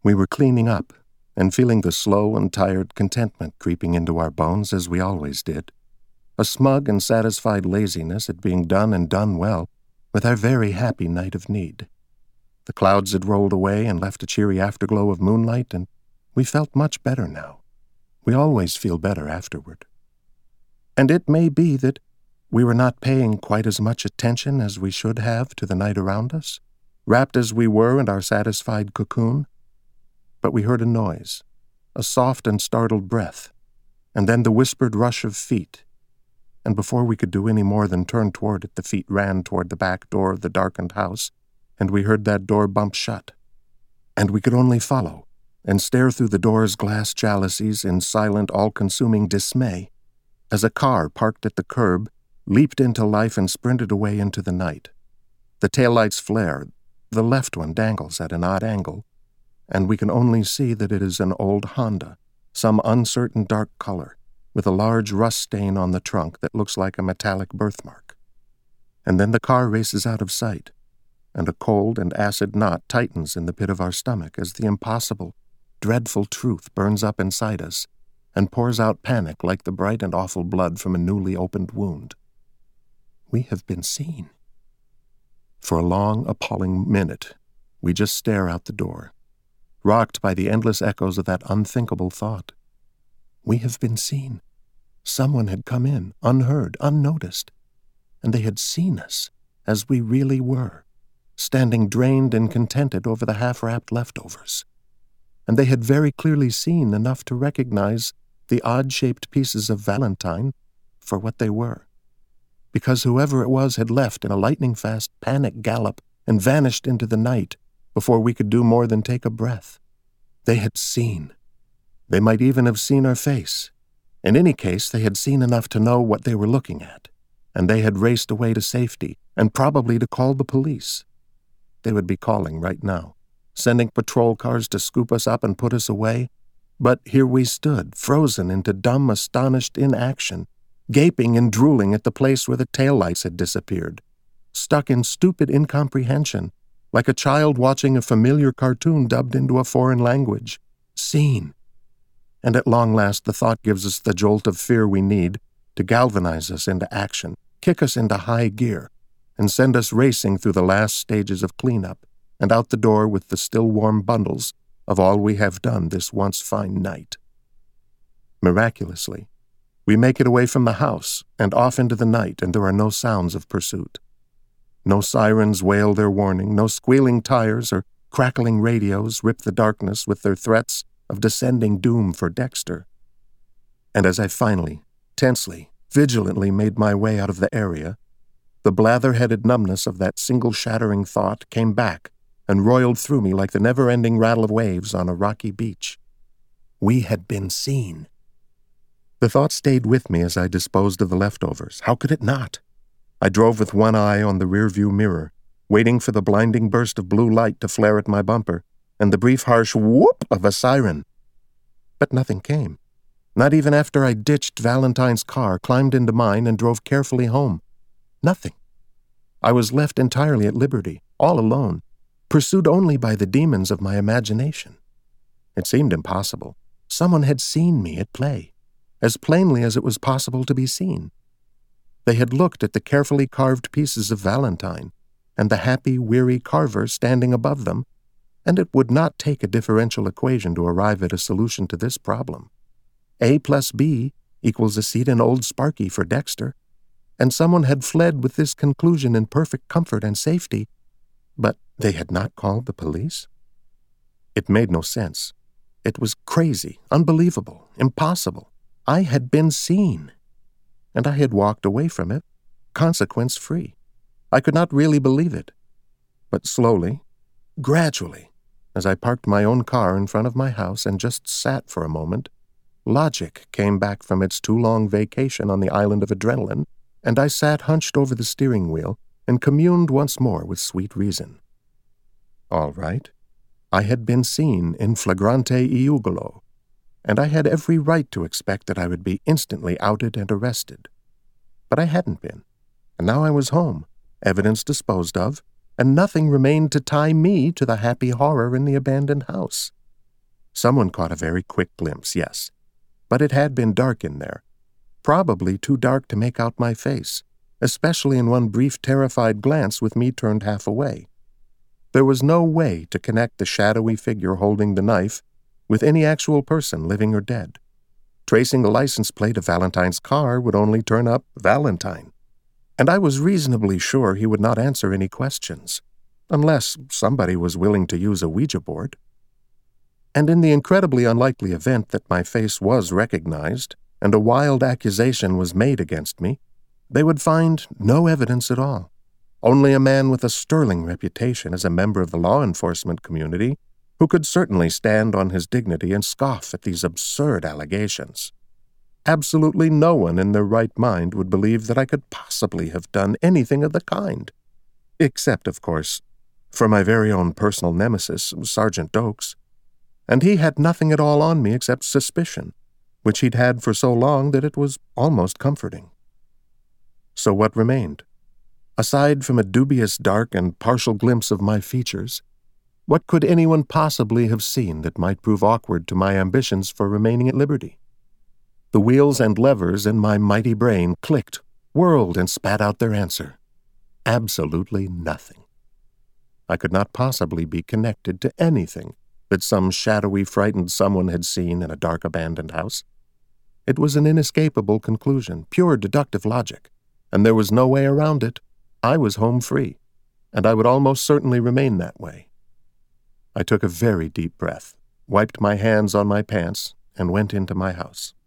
We were cleaning up and feeling the slow and tired contentment creeping into our bones as we always did, a smug and satisfied laziness at being done and done well with our very happy night of need. The clouds had rolled away and left a cheery afterglow of moonlight, and we felt much better now. We always feel better afterward. And it may be that we were not paying quite as much attention as we should have to the night around us, wrapped as we were in our satisfied cocoon. But we heard a noise, a soft and startled breath, and then the whispered rush of feet. And before we could do any more than turn toward it, the feet ran toward the back door of the darkened house, and we heard that door bump shut. And we could only follow and stare through the door's glass jalousies in silent, all-consuming dismay as a car parked at the curb leaped into life and sprinted away into the night. The taillights flare, the left one dangles at an odd angle, and we can only see that it is an old Honda, some uncertain dark color, with a large rust stain on the trunk that looks like a metallic birthmark. And then the car races out of sight, and a cold and acid knot tightens in the pit of our stomach as the impossible, dreadful truth burns up inside us and pours out panic like the bright and awful blood from a newly opened wound. We have been seen. For a long, appalling minute, we just stare out the door, rocked by the endless echoes of that unthinkable thought. We have been seen. Someone had come in, unheard, unnoticed, and they had seen us as we really were, standing drained and contented over the half-wrapped leftovers. And they had very clearly seen enough to recognize the odd-shaped pieces of Valentine for what they were, because whoever it was had left in a lightning-fast panic gallop and vanished into the night before we could do more than take a breath. They had seen. They might even have seen our face. In any case, they had seen enough to know what they were looking at, and they had raced away to safety, and probably to call the police. They would be calling right now, sending patrol cars to scoop us up and put us away. But here we stood, frozen into dumb, astonished inaction, gaping and drooling at the place where the taillights had disappeared, stuck in stupid incomprehension, like a child watching a familiar cartoon dubbed into a foreign language. Seen. And at long last the thought gives us the jolt of fear we need to galvanize us into action, kick us into high gear, and send us racing through the last stages of cleanup and out the door with the still warm bundles of all we have done this once fine night. Miraculously, we make it away from the house and off into the night, and there are no sounds of pursuit. No sirens wail their warning, no squealing tires or crackling radios rip the darkness with their threats of descending doom for Dexter. And as I finally, tensely, vigilantly made my way out of the area, the blather-headed numbness of that single shattering thought came back and roiled through me like the never-ending rattle of waves on a rocky beach. We had been seen. The thought stayed with me as I disposed of the leftovers. How could it not? I drove with one eye on the rearview mirror, waiting for the blinding burst of blue light to flare at my bumper, and the brief harsh whoop of a siren. But nothing came. Not even after I ditched Valentine's car, climbed into mine, and drove carefully home. Nothing. I was left entirely at liberty, all alone, pursued only by the demons of my imagination. It seemed impossible. Someone had seen me at play, as plainly as it was possible to be seen. They had looked at the carefully carved pieces of Valentine, and the happy, weary carver standing above them, and it would not take a differential equation to arrive at a solution to this problem. A plus B equals a seat in Old Sparky for Dexter, and someone had fled with this conclusion in perfect comfort and safety, but they had not called the police? It made no sense. It was crazy, unbelievable, impossible. I had been seen, and I had walked away from it, consequence-free. I could not really believe it. But slowly, gradually, as I parked my own car in front of my house and just sat for a moment, logic came back from its too-long vacation on the island of adrenaline, and I sat hunched over the steering wheel and communed once more with sweet reason. All right, I had been seen in flagrante iugolo, and I had every right to expect that I would be instantly outed and arrested. But I hadn't been, and now I was home, evidence disposed of, and nothing remained to tie me to the happy horror in the abandoned house. Someone caught a very quick glimpse, yes, but it had been dark in there, probably too dark to make out my face, especially in one brief terrified glance with me turned half away. There was no way to connect the shadowy figure holding the knife with any actual person, living or dead. Tracing the license plate of Valentine's car would only turn up Valentine, and I was reasonably sure he would not answer any questions, unless somebody was willing to use a Ouija board. And in the incredibly unlikely event that my face was recognized and a wild accusation was made against me, they would find no evidence at all. Only a man with a sterling reputation as a member of the law enforcement community who could certainly stand on his dignity and scoff at these absurd allegations. Absolutely no one in their right mind would believe that I could possibly have done anything of the kind. Except, of course, for my very own personal nemesis, Sergeant Dokes. And he had nothing at all on me except suspicion, which he'd had for so long that it was almost comforting. So what remained? Aside from a dubious dark and partial glimpse of my features, what could anyone possibly have seen that might prove awkward to my ambitions for remaining at liberty? The wheels and levers in my mighty brain clicked, whirled, and spat out their answer. Absolutely nothing. I could not possibly be connected to anything that some shadowy, frightened someone had seen in a dark, abandoned house. It was an inescapable conclusion, pure deductive logic, and there was no way around it. I was home free, and I would almost certainly remain that way. I took a very deep breath, wiped my hands on my pants, and went into my house.